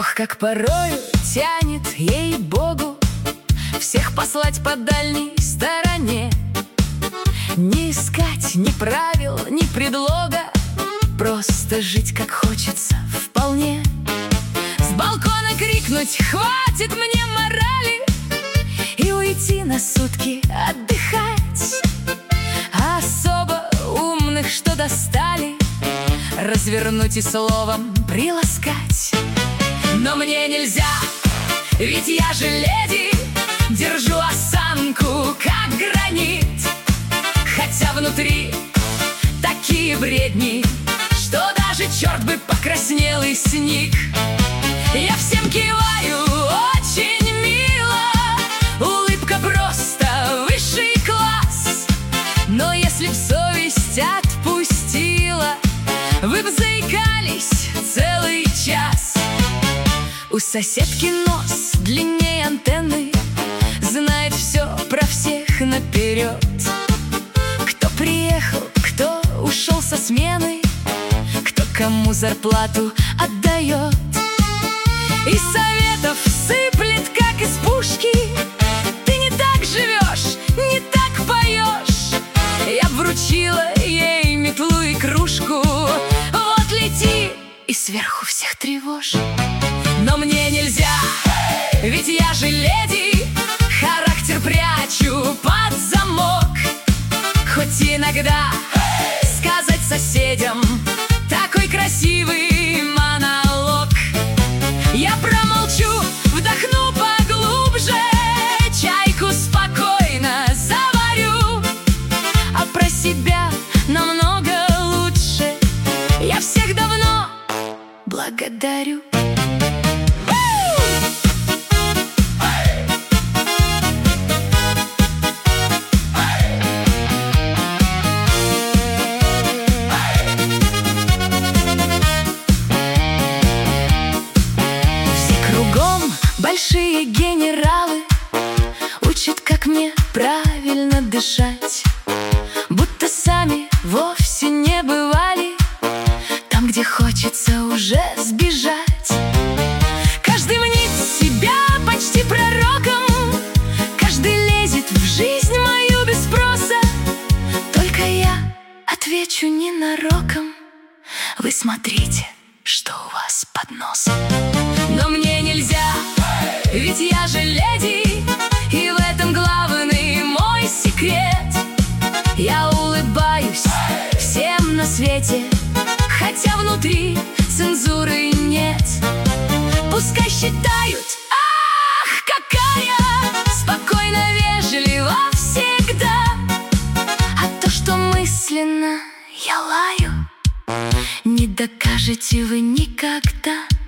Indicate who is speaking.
Speaker 1: Ох, как порою тянет, ей-богу, всех послать по дальней стороне. Не искать ни правил, ни предлога, просто жить как хочется вполне. С балкона крикнуть: хватит мне морали, и уйти на сутки отдыхать. А особо умных, что достали, развернуть и словом приласкать. Но мне нельзя, ведь я же леди, держу осанку, как гранит. Хотя внутри такие бредни, что даже черт бы покраснел и сник. Я всем киваю, очень мило, улыбка просто высший класс. Но если б совесть отпустила, вы б заикались целый час. У соседки нос длиннее антенны, знает все про всех наперед. Кто приехал, кто ушел со смены, кто кому зарплату отдает. И советов сыплет, как из пушки: ты не так живешь, не так поешь. Я вручила ей метлу и кружку: вот лети и сверху всех тревожь. Но мне нельзя, ведь я же леди, характер прячу под замок. Хоть иногда сказать соседям такой красивый монолог. Я промолчу, вдохну поглубже, чайку спокойно заварю. А про себя намного лучше я всех давно благодарю. Большие генералы учат, как мне правильно дышать, будто сами вовсе не бывали там, где хочется уже сбежать. Каждый мнит себя почти пророком, каждый лезет в жизнь мою без спроса. Только я отвечу ненароком: вы смотрите, что у вас под носом. Но мне нельзя, ведь я же леди, и в этом главный мой секрет. Я улыбаюсь всем на свете, хотя внутри цензуры нет. Пускай считают: ах, какая спокойно, вежливо всегда. А то, что мысленно я лаю, не докажете вы никогда.